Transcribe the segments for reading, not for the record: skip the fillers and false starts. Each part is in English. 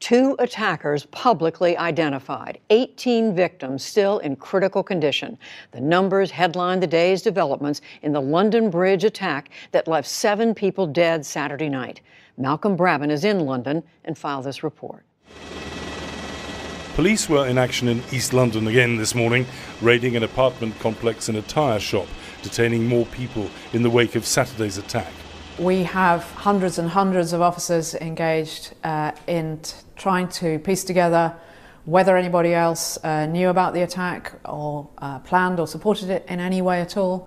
2 attackers publicly identified, 18 victims still in critical condition. The numbers headline the day's developments in the London Bridge attack that left 7 people dead Saturday night. Malcolm Brabant is in London and filed this report. Police were in action in East London again this morning, raiding an apartment complex and a tyre shop, detaining more people in the wake of Saturday's attack. We have hundreds and hundreds of officers engaged in trying to piece together whether anybody else knew about the attack or planned or supported it in any way at all.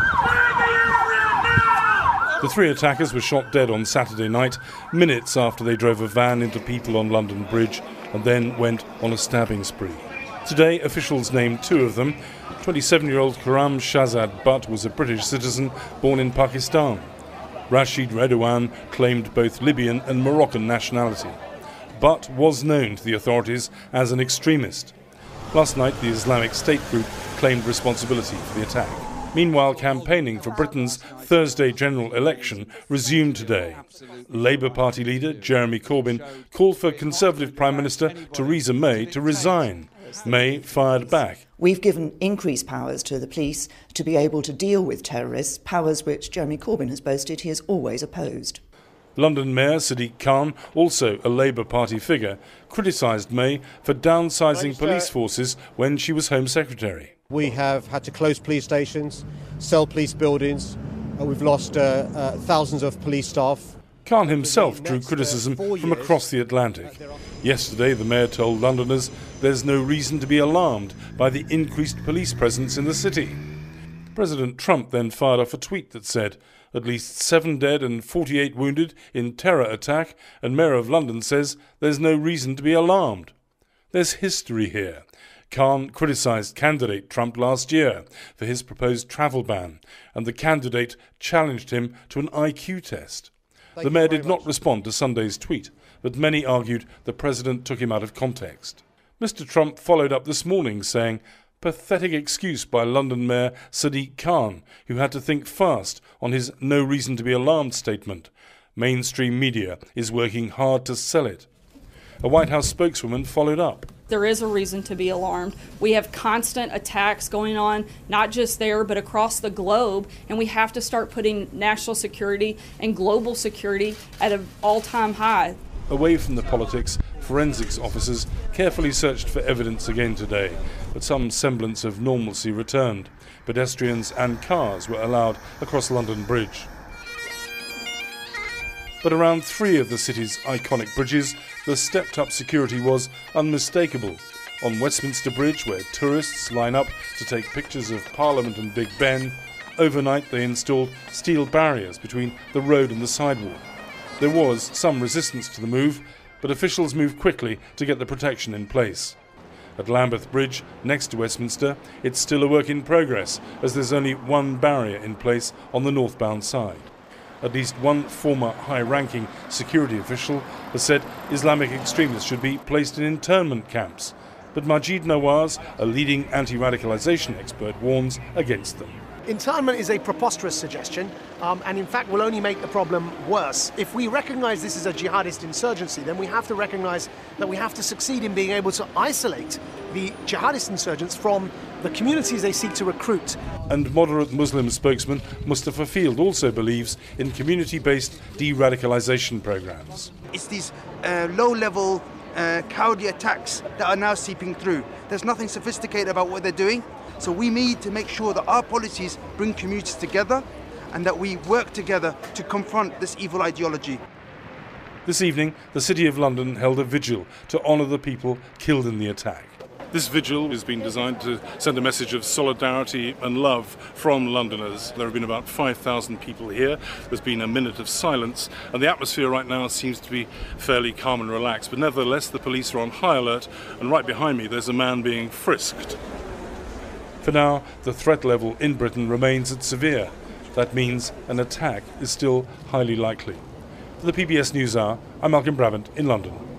The 3 attackers were shot dead on Saturday night, minutes after they drove a van into people on London Bridge and then went on a stabbing spree. Today, officials named 2 of them. 27-year-old Khurram Shahzad Butt was a British citizen born in Pakistan. Rashid Redouan claimed both Libyan and Moroccan nationality. Butt was known to the authorities as an extremist. Last night, the Islamic State group claimed responsibility for the attack. Meanwhile, campaigning for Britain's Thursday general election resumed today. Labour Party leader Jeremy Corbyn called for Conservative Prime Minister Theresa May to resign. May fired back. We've given increased powers to the police to be able to deal with terrorists, powers which Jeremy Corbyn has boasted he has always opposed. London Mayor Sadiq Khan, also a Labour Party figure, criticised May for downsizing police forces when she was Home Secretary. We have had to close police stations, sell police buildings, we've lost thousands of police staff. Khan himself drew criticism from across the Atlantic. Yesterday, the mayor told Londoners there's no reason to be alarmed by the increased police presence in the city. President Trump then fired off a tweet that said, at least 7 dead and 48 wounded in terror attack, and Mayor of London says there's no reason to be alarmed. There's history here. Khan criticised candidate Trump last year for his proposed travel ban, and the candidate challenged him to an IQ test. The mayor did not respond to Sunday's tweet, but many argued the president took him out of context. Mr. Trump followed up this morning saying, pathetic excuse by London Mayor Sadiq Khan, who had to think fast on his no reason to be alarmed statement. Mainstream media is working hard to sell it. A White House spokeswoman followed up. There is a reason to be alarmed. We have constant attacks going on, not just there, but across the globe, and we have to start putting national security and global security at an all-time high. Away from the politics, forensics officers carefully searched for evidence again today, but some semblance of normalcy returned. Pedestrians and cars were allowed across London Bridge. But around 3 of the city's iconic bridges, the stepped-up security was unmistakable. On Westminster Bridge, where tourists line up to take pictures of Parliament and Big Ben, overnight they installed steel barriers between the road and the sidewalk. There was some resistance to the move, but officials moved quickly to get the protection in place. At Lambeth Bridge, next to Westminster, it's still a work in progress, as there's only 1 barrier in place on the northbound side. At least one former high-ranking security official has said Islamic extremists should be placed in internment camps. But Majid Nawaz, a leading anti-radicalisation expert, warns against them. Internment is a preposterous suggestion, and in fact will only make the problem worse. If we recognise this is a jihadist insurgency, then we have to recognise that we have to succeed in being able to isolate the jihadist insurgents from the communities they seek to recruit. And moderate Muslim spokesman Mustafa Field also believes in community-based de-radicalisation programmes. It's these low-level, cowardly attacks that are now seeping through. There's nothing sophisticated about what they're doing. So we need to make sure that our policies bring communities together and that we work together to confront this evil ideology. This evening, the City of London held a vigil to honour the people killed in the attack. This vigil has been designed to send a message of solidarity and love from Londoners. There have been about 5,000 people here. There's been a minute of silence, and the atmosphere right now seems to be fairly calm and relaxed. But nevertheless, the police are on high alert, and right behind me there's a man being frisked. For now, the threat level in Britain remains at severe. That means an attack is still highly likely. For the PBS NewsHour, I'm Malcolm Brabant in London.